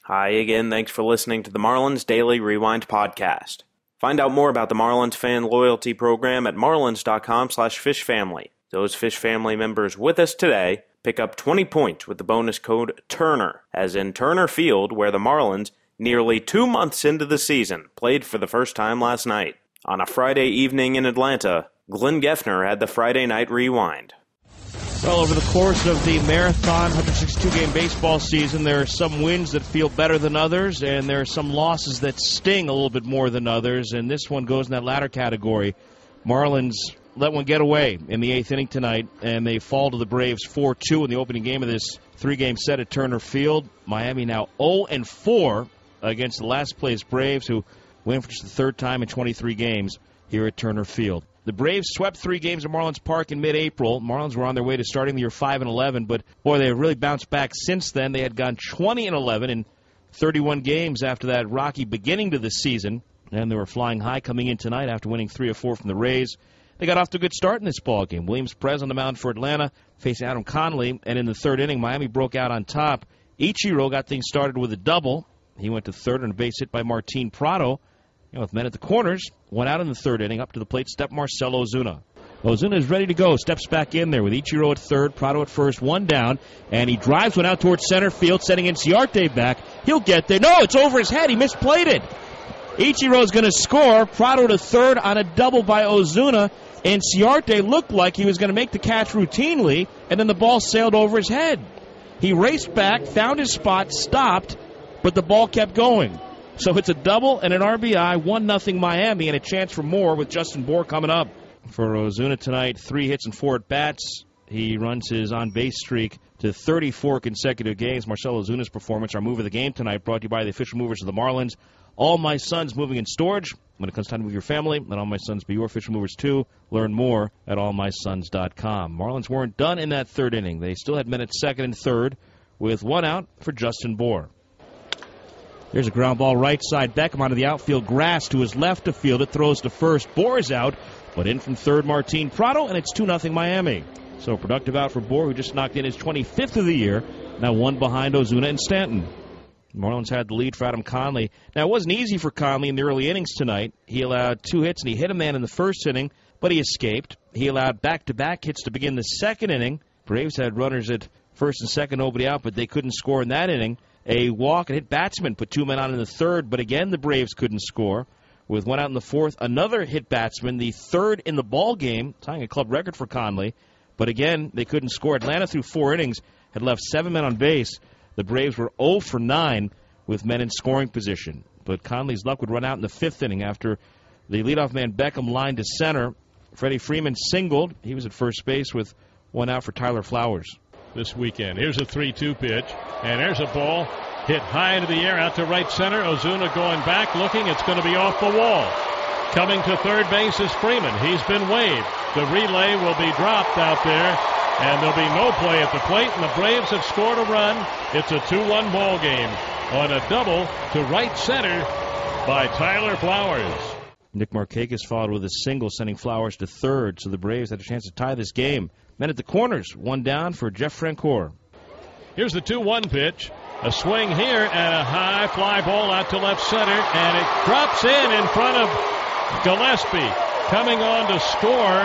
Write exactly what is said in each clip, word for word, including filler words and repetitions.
Hi again, thanks for listening to the Marlins Daily Rewind podcast. Find out more about the Marlins fan loyalty program at marlins.com slash fishfamily. Those Fish Family members with us today pick up twenty points with the bonus code TURNER, as in Turner Field, where the Marlins, nearly two months into the season, played for the first time last night. On a Friday evening in Atlanta, Glenn Geffner had the Friday Night Rewind. Well, over the course of the marathon one hundred sixty-two game baseball season, there are some wins that feel better than others, and there are some losses that sting a little bit more than others, and this one goes in that latter category. Marlins let one get away in the eighth inning tonight, and they fall to the Braves four two in the opening game of this three-game set at Turner Field. Miami now oh and four against the last-place Braves, who win for just the third time in twenty-three games here at Turner Field. The Braves swept three games at Marlins Park in mid-April. Marlins were on their way to starting the year five and eleven, but boy, they have really bounced back since then. They had gone twenty and eleven in thirty-one games after that rocky beginning to the season, and they were flying high coming in tonight after winning three or four from the Rays. They got off to a good start in this ballgame. Williams Perez on the mound for Atlanta, facing Adam Conley, and in the third inning, Miami broke out on top. Ichiro got things started with a double. He went to third on a base hit by Martin Prado. You know, with men at the corners, went out in the third inning. Up to the plate stepped Marcell Ozuna. Ozuna is ready to go. Steps back in there with Ichiro at third, Prado at first, one down, and he drives one out towards center field, sending Inciarte back. He'll get there. No, it's over his head. He misplayed it. Ichiro's going to score. Prado to third on a double by Ozuna. Inciarte looked like he was going to make the catch routinely, and then the ball sailed over his head. He raced back, found his spot, stopped, but the ball kept going. So it's a double and an R B I, one nothing Miami, and a chance for more with Justin Bour coming up. For Ozuna tonight, three hits and four at-bats. He runs his on-base streak to thirty-four consecutive games. Marcell Ozuna's performance, our move of the game tonight, brought to you by the official movers of the Marlins. All My Sons moving in storage. When it comes time to move your family, let All My Sons be your official movers too. Learn more at all my sons dot com. Marlins weren't done in that third inning. They still had men at second and third with one out for Justin Bour. There's a ground ball right side. Beckham onto the outfield grass to his left to field. It throws to first. Bour is out, but in from third Martin Prado, and it's two nothing Miami. So productive out for Bour, who just knocked in his twenty-fifth of the year, now one behind Ozuna and Stanton. Marlins had the lead for Adam Conley. Now, it wasn't easy for Conley in the early innings tonight. He allowed two hits, and he hit a man in the first inning, but he escaped. He allowed back-to-back hits to begin the second inning. Braves had runners at first and second, nobody out, but they couldn't score in that inning. A walk and hit batsman put two men on in the third, but again the Braves couldn't score. With one out in the fourth, another hit batsman, the third in the ball game, tying a club record for Conley. But again, they couldn't score. Atlanta through four innings had left seven men on base. The Braves were oh for nine with men in scoring position. But Conley's luck would run out in the fifth inning after the leadoff man Beckham lined to center. Freddie Freeman singled. He was at first base with one out for Tyler Flowers. This weekend. Here's a three two pitch, and there's a ball hit high into the air out to right center. Ozuna going back, looking. It's going to be off the wall. Coming to third base is Freeman. He's been waved. The relay will be dropped out there, and there'll be no play at the plate, and the Braves have scored a run. It's a two one ball game on a double to right center by Tyler Flowers. Nick Markakis followed with a single, sending Flowers to third, so the Braves had a chance to tie this game. Men at the corners, one down for Jeff Francoeur. Here's the two one pitch. A swing here and a high fly ball out to left center, and it drops in in front of Gillespie. Coming on to score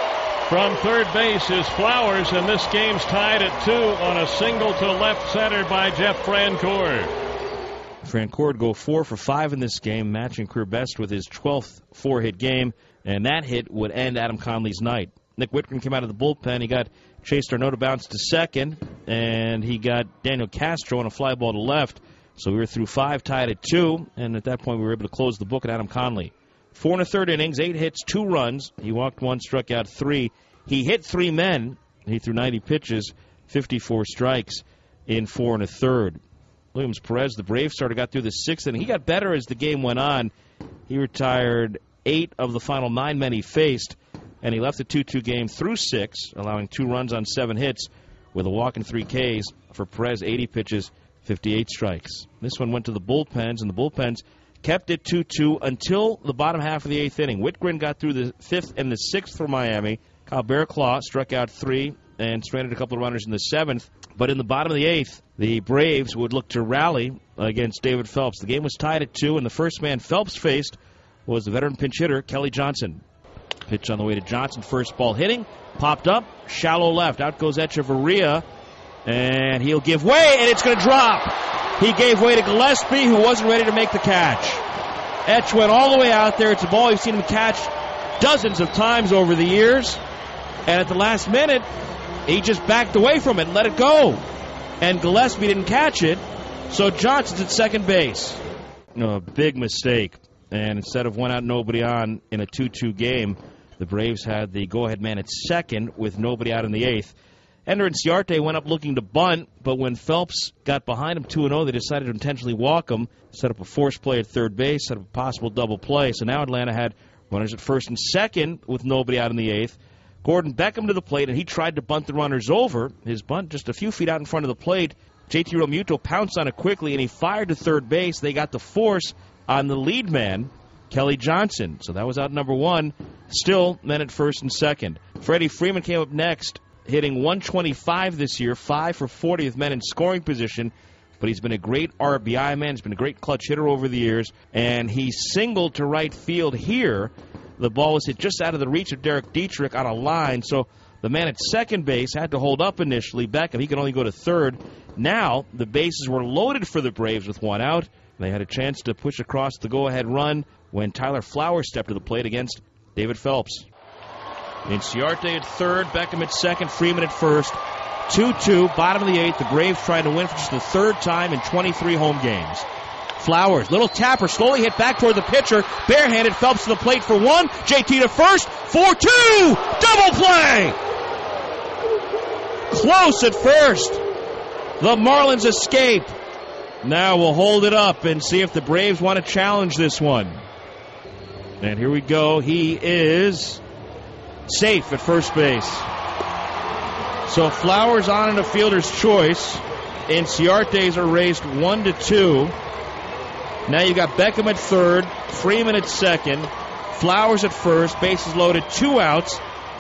from third base is Flowers, and this game's tied at two on a single to left center by Jeff Francoeur. Francoeur would go four for five in this game, matching career best with his twelfth four-hit game, and that hit would end Adam Conley's night. Nick Whitgren came out of the bullpen. He got Chase D'Arnaud to bounce to second, and he got Daniel Castro on a fly ball to left. So we were through five, tied at two, and at that point we were able to close the book at Adam Conley. Four and a third innings, eight hits, two runs. He walked one, struck out three. He hit three men. He threw ninety pitches, fifty-four strikes in four and a third. Williams Perez, the Brave starter, got through the sixth inning. He got better as the game went on. He retired eight of the final nine men he faced, and he left the two two game through six, allowing two runs on seven hits with a walk and three Ks. For Perez, eighty pitches, fifty-eight strikes. This one went to the bullpens, and the bullpens kept it two two until the bottom half of the eighth inning. Whitgren got through the fifth and the sixth for Miami. Kyle Bearclaw struck out three and stranded a couple of runners in the seventh. But in the bottom of the eighth, the Braves would look to rally against David Phelps. The game was tied at two, and the first man Phelps faced was the veteran pinch hitter, Kelly Johnson. Pitch on the way to Johnson. First ball hitting. Popped up. Shallow left. Out goes Echeverria. And he'll give way, and it's going to drop. He gave way to Gillespie, who wasn't ready to make the catch. Etch went all the way out there. It's a ball you've seen him catch dozens of times over the years. And at the last minute, he just backed away from it and let it go. And Gillespie didn't catch it, so Johnson's at second base. No, a big mistake. And instead of one out, nobody on in a two two game, the Braves had the go-ahead man at second with nobody out in the eighth. Ender Inciarte went up looking to bunt, but when Phelps got behind him two and oh, they decided to intentionally walk him, set up a forced play at third base, set up a possible double play. So now Atlanta had runners at first and second with nobody out in the eighth. Gordon Beckham to the plate, and he tried to bunt the runners over. His bunt just a few feet out in front of the plate. J T Realmuto pounced on it quickly, and he fired to third base. They got the force on the lead man, Kelly Johnson. So that was out number one. Still men at first and second. Freddie Freeman came up next, hitting one twenty-five this year, five for forty with men in scoring position. But he's been a great R B I man. He's been a great clutch hitter over the years. And he singled to right field here. The ball was hit just out of the reach of Derek Dietrich on a line. So the man at second base had to hold up initially. Beckham, he could only go to third. Now the bases were loaded for the Braves with one out. They had a chance to push across the go-ahead run when Tyler Flowers stepped to the plate against David Phelps. Inciarte at third, Beckham at second, Freeman at first. two two, bottom of the eighth. The Braves trying to win for just the third time in twenty-three home games. Flowers, little tapper, slowly hit back toward the pitcher. Barehanded, Phelps to the plate for one. J T to first, four two, double play! Close at first. The Marlins escape. Now we'll hold it up and see if the Braves want to challenge this one. And here we go. He is safe at first base. So Flowers on and a fielder's choice. Inciarte's are raised one to two. Now you got Beckham at third, Freeman at second, Flowers at first, bases loaded, two outs,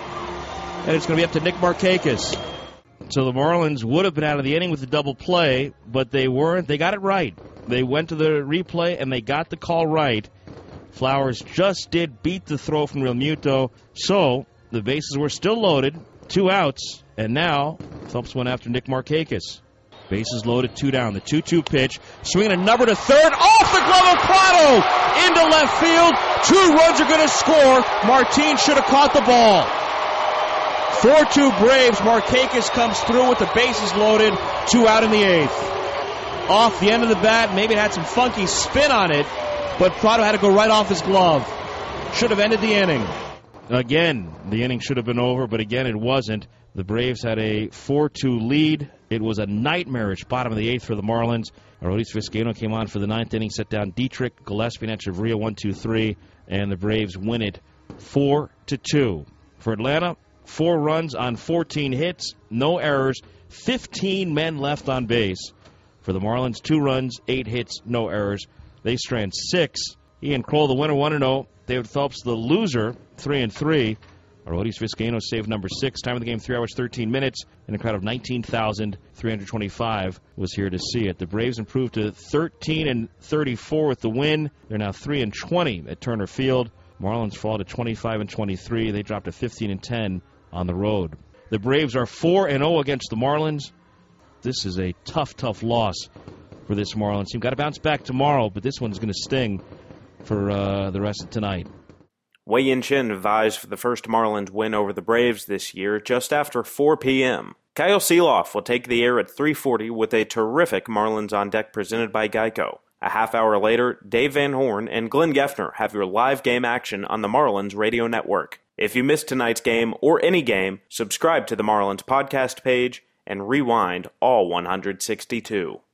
and it's going to be up to Nick Markakis. So the Marlins would have been out of the inning with the double play, but they weren't. They got it right. They went to the replay, and they got the call right. Flowers just did beat the throw from Realmuto, so the bases were still loaded, two outs, and now Phelps went after Nick Markakis. Bases loaded, two down. The two two pitch. Swinging a number to third. Off the glove of Prado! Into left field. Two runs are going to score. Martin should have caught the ball. four two Braves. Markakis comes through with the bases loaded. Two out in the eighth. Off the end of the bat. Maybe it had some funky spin on it, but Prado had to go right off his glove. Should have ended the inning. Again, the inning should have been over, but again, it wasn't. The Braves had a four two lead. It was a nightmarish bottom of the eighth for the Marlins. Arodys Vizcaino came on for the ninth inning, set down Dietrich, Gillespie, and Echeverria, one two three, and the Braves win it four to two. For Atlanta, four runs on fourteen hits, no errors, fifteen men left on base. For the Marlins, two runs, eight hits, no errors. They strand six. Ian Kroll, the winner, one and oh. David Phelps, the loser, three and three. Arodys Vizcaino saved number six. Time of the game, three hours, thirteen minutes. And a crowd of nineteen thousand three hundred twenty-five was here to see it. The Braves improved to thirteen and thirty-four with the win. They're now three and twenty at Turner Field. Marlins fall to twenty-five and twenty-three. They dropped to fifteen and ten on the road. The Braves are four and oh against the Marlins. This is a tough, tough loss for this Marlins team. Got to bounce back tomorrow, but this one's going to sting for uh, the rest of tonight. Wei-Yin Chen advised for the first Marlins win over the Braves this year just after four p.m. Kyle Seeloff will take the air at three forty with a terrific Marlins on Deck presented by Geico. A half hour later, Dave Van Horn and Glenn Geffner have your live game action on the Marlins radio network. If you missed tonight's game or any game, subscribe to the Marlins podcast page and rewind all one hundred sixty-two.